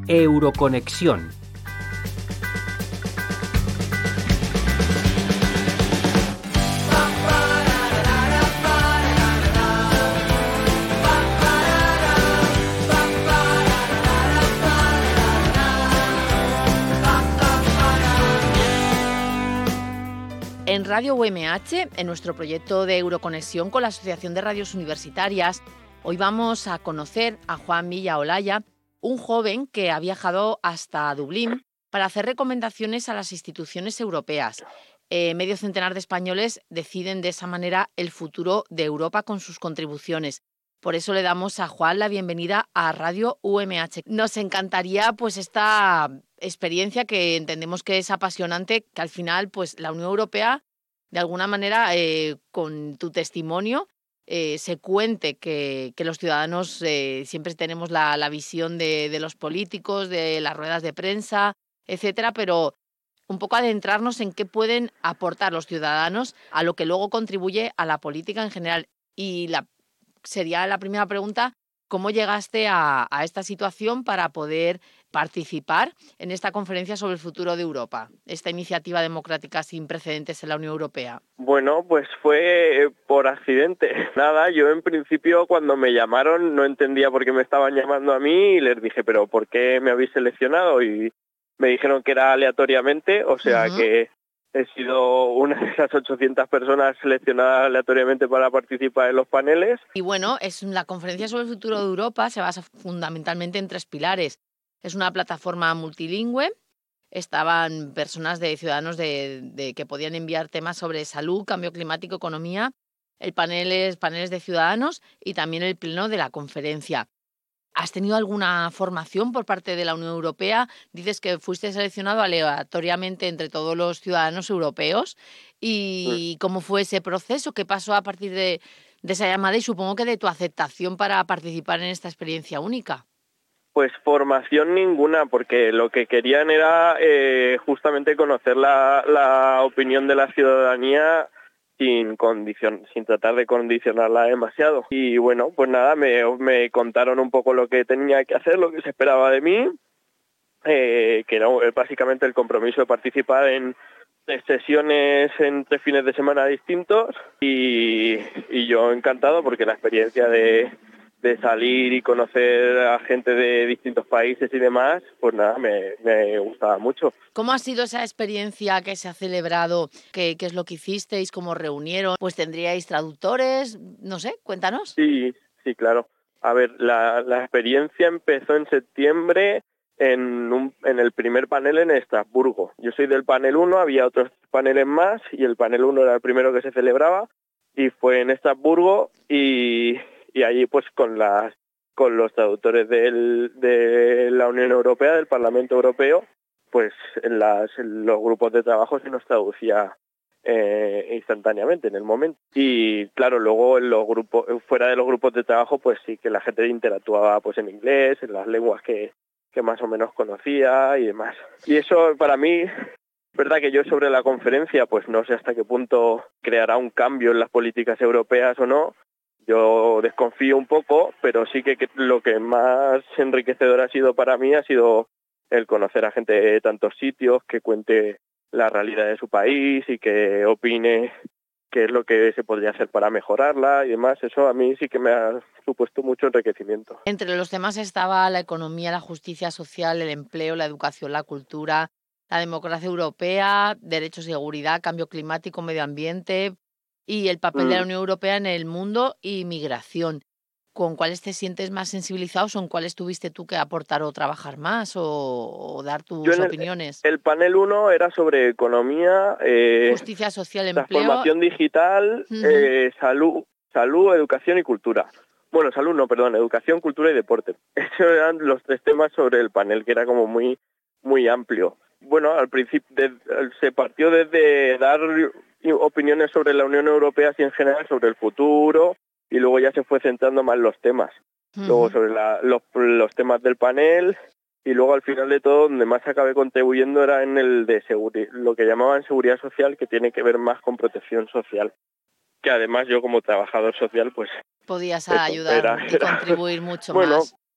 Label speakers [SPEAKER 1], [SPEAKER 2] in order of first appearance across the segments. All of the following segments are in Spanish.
[SPEAKER 1] Euroconexión.
[SPEAKER 2] En Radio UMH, en nuestro proyecto de Euroconexión con la Asociación de Radios Universitarias, hoy vamos a conocer a Juan Villaolaya, un joven que ha viajado hasta Dublín para hacer recomendaciones a las instituciones europeas. Medio centenar de españoles deciden de esa manera el futuro de Europa con sus contribuciones. Por eso le damos a Juan la bienvenida a Radio UMH. Nos encantaría pues esta experiencia que entendemos que es apasionante, que al final pues la Unión Europea, de alguna manera, con tu testimonio, se cuente que los ciudadanos siempre tenemos la visión de los políticos, de las ruedas de prensa, etcétera, pero un poco adentrarnos en qué pueden aportar los ciudadanos a lo que luego contribuye a la política en general. Y sería la primera pregunta: ¿cómo llegaste a esta situación para poder participar en esta conferencia sobre el futuro de Europa, esta iniciativa democrática sin precedentes en la Unión Europea?
[SPEAKER 3] Bueno, pues fue por accidente. Nada, yo en principio cuando me llamaron no entendía por qué me estaban llamando a mí y les dije, ¿pero por qué me habéis seleccionado? Y me dijeron que era aleatoriamente, o sea que he sido una de esas 800 personas seleccionadas aleatoriamente para participar en los paneles.
[SPEAKER 2] Y bueno, la conferencia sobre el futuro de Europa se basa fundamentalmente en 3 pilares. Es una plataforma multilingüe, estaban personas ciudadanos que podían enviar temas sobre salud, cambio climático, economía, paneles de ciudadanos y también el pleno de la conferencia. ¿Has tenido alguna formación por parte de la Unión Europea? Dices que fuiste seleccionado aleatoriamente entre todos los ciudadanos europeos. ¿Y cómo fue ese proceso? ¿Qué pasó a partir de esa llamada y supongo que de tu aceptación para participar en esta experiencia única?
[SPEAKER 3] Pues formación ninguna, porque lo que querían era justamente conocer la opinión de la ciudadanía sin tratar de condicionarla demasiado. Y bueno, pues nada, me contaron un poco lo que tenía que hacer, lo que se esperaba de mí, que era básicamente el compromiso de participar en sesiones en 3 fines de semana distintos y yo encantado porque la experiencia de salir y conocer a gente de distintos países y demás, pues nada, me gustaba mucho.
[SPEAKER 2] ¿Cómo ha sido esa experiencia que se ha celebrado? ¿Qué es lo que hicisteis? ¿Cómo reunieron? Pues tendríais traductores, no sé, cuéntanos.
[SPEAKER 3] Sí, claro. A ver, la experiencia empezó en septiembre en el primer panel en Estrasburgo. Yo soy del panel 1, había otros paneles más y el panel 1 era el primero que se celebraba y fue en Estrasburgo y allí pues con los traductores de la Unión Europea, del Parlamento Europeo, pues en los grupos de trabajo se nos traducía instantáneamente en el momento. Y claro, luego en los grupos, fuera de los grupos de trabajo, pues sí que la gente interactuaba pues en inglés, en las lenguas que más o menos conocía y demás. Y eso para mí, verdad que yo sobre la conferencia pues no sé hasta qué punto creará un cambio en las políticas europeas o no. Yo desconfío un poco, pero sí que lo que más enriquecedor ha sido para mí ha sido el conocer a gente de tantos sitios, que cuente la realidad de su país y que opine qué es lo que se podría hacer para mejorarla y demás. Eso a mí sí que me ha supuesto mucho enriquecimiento.
[SPEAKER 2] Entre los temas estaba la economía, la justicia social, el empleo, la educación, la cultura, la democracia europea, derechos y seguridad, cambio climático, medio ambiente y el papel de la Unión Europea en el mundo y migración. ¿Con cuáles te sientes más sensibilizados o en cuáles tuviste tú que aportar o trabajar más o dar tus opiniones?
[SPEAKER 3] El panel 1 era sobre economía,
[SPEAKER 2] justicia social, empleo,
[SPEAKER 3] transformación digital, salud, educación y cultura. Bueno, salud no, perdón, educación, cultura y deporte. Esos eran los 3 temas sobre el panel, que era como muy, muy amplio. Bueno, al principio se partió desde dar opiniones sobre la Unión Europea así en general, sobre el futuro, y luego ya se fue centrando más en los temas. Luego sobre los temas del panel, y luego al final de todo donde más acabé contribuyendo era en el de lo que llamaban seguridad social, que tiene que ver más con protección social, que además yo como trabajador social pues
[SPEAKER 2] podías ayudar y contribuir mucho más.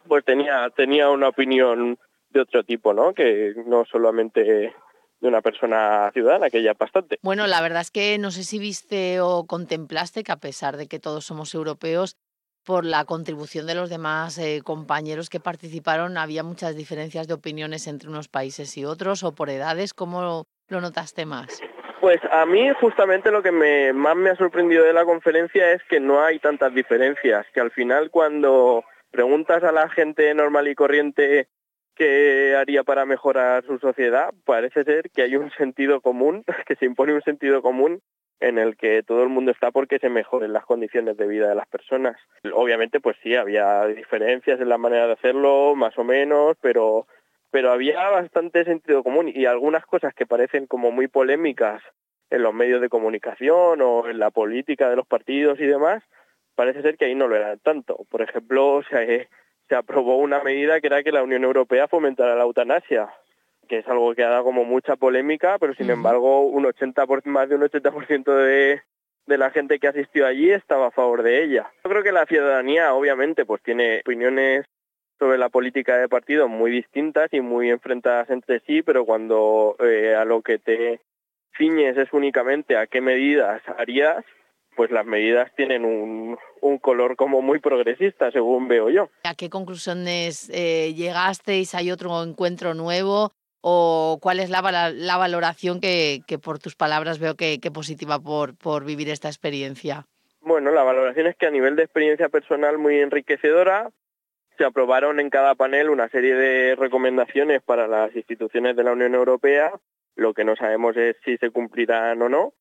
[SPEAKER 3] pues tenía una opinión de otro tipo, ¿no? Que no solamente de una persona ciudadana, que ya es bastante.
[SPEAKER 2] Bueno, la verdad es que no sé si viste o contemplaste que a pesar de que todos somos europeos, por la contribución de los demás compañeros que participaron, había muchas diferencias de opiniones entre unos países y otros, o por edades. ¿Cómo lo notaste más?
[SPEAKER 3] Pues a mí justamente lo que más me ha sorprendido de la conferencia es que no hay tantas diferencias, que al final cuando preguntas a la gente normal y corriente qué haría para mejorar su sociedad, parece ser que hay un sentido común, que se impone un sentido común en el que todo el mundo está porque se mejoren las condiciones de vida de las personas. Obviamente, pues sí, había diferencias en la manera de hacerlo, más o menos, pero había bastante sentido común y algunas cosas que parecen como muy polémicas en los medios de comunicación o en la política de los partidos y demás, parece ser que ahí no lo eran tanto. Por ejemplo, se aprobó una medida que era que la Unión Europea fomentara la eutanasia, que es algo que ha dado como mucha polémica, pero sin embargo más de un 80% de la gente que asistió allí estaba a favor de ella. Yo creo que la ciudadanía obviamente pues tiene opiniones sobre la política de partido muy distintas y muy enfrentadas entre sí, pero cuando a lo que te ciñes es únicamente a qué medidas harías, pues las medidas tienen un color como muy progresista, según veo yo.
[SPEAKER 2] ¿A qué conclusiones llegasteis? ¿Hay otro encuentro nuevo? ¿O cuál es la valoración que por tus palabras veo que positiva por vivir esta experiencia?
[SPEAKER 3] Bueno, la valoración es que a nivel de experiencia personal muy enriquecedora. Se aprobaron en cada panel una serie de recomendaciones para las instituciones de la Unión Europea. Lo que no sabemos es si se cumplirán o no.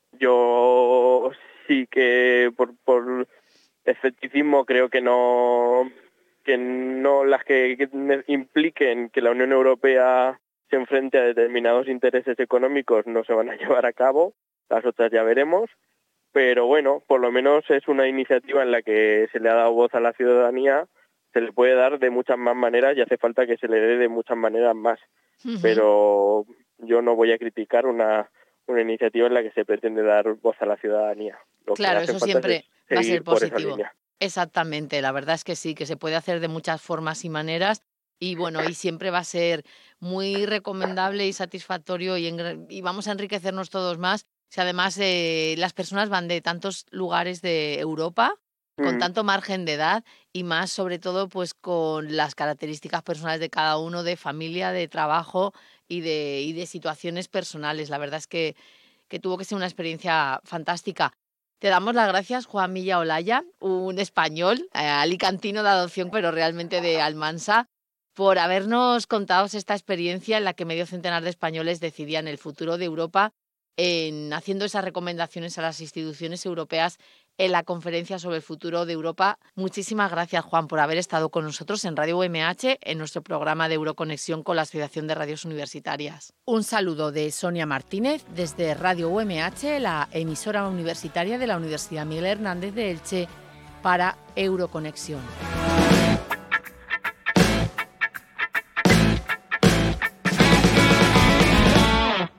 [SPEAKER 3] Yo sí que por escepticismo creo que no las que impliquen que la Unión Europea se enfrente a determinados intereses económicos no se van a llevar a cabo. Las otras ya veremos. Pero bueno, por lo menos es una iniciativa en la que se le ha dado voz a la ciudadanía. Se le puede dar de muchas más maneras y hace falta que se le dé de muchas maneras más. Pero yo no voy a criticar una iniciativa en la que se pretende dar voz a la ciudadanía.
[SPEAKER 2] Claro, eso siempre va a ser positivo.
[SPEAKER 3] Línea.
[SPEAKER 2] Exactamente, la verdad es que sí, que se puede hacer de muchas formas y maneras y bueno, y siempre va a ser muy recomendable y satisfactorio y vamos a enriquecernos todos más si además las personas van de tantos lugares de Europa con tanto margen de edad y más sobre todo pues con las características personales de cada uno, de familia, de trabajo y de situaciones personales. La verdad es que tuvo que ser una experiencia fantástica. Te damos las gracias, Juan Milla Olaya, un español, alicantino de adopción, pero realmente de Almansa, por habernos contado esta experiencia en la que medio centenar de españoles decidían el futuro de Europa haciendo esas recomendaciones a las instituciones europeas en la conferencia sobre el futuro de Europa. Muchísimas gracias, Juan, por haber estado con nosotros en Radio UMH en nuestro programa de Euroconexión con la Asociación de Radios Universitarias. Un saludo de Sonia Martínez desde Radio UMH, la emisora universitaria de la Universidad Miguel Hernández de Elche, para Euroconexión.